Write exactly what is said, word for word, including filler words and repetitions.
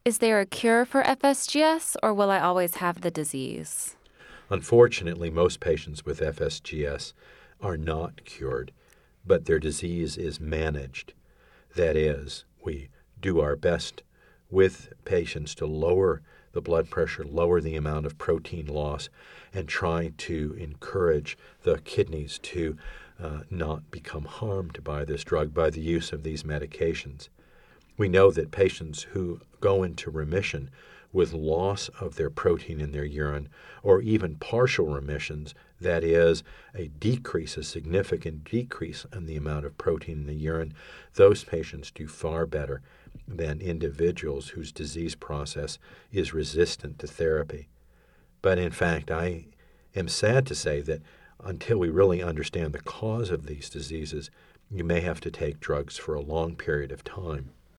Is there a cure for F S G S, or will I always have the disease? Unfortunately, most patients with F S G S are not cured, but their disease is managed. That is, we do our best with patients to lower the blood pressure, lower the amount of protein loss, and try to encourage the kidneys to uh, not become harmed by this drug, by the use of these medications. We know that patients who go into remission with loss of their protein in their urine, or even partial remissions, that is, a decrease, a significant decrease in the amount of protein in the urine, those patients do far better than individuals whose disease process is resistant to therapy. But in fact, I am sad to say that until we really understand the cause of these diseases, you may have to take drugs for a long period of time.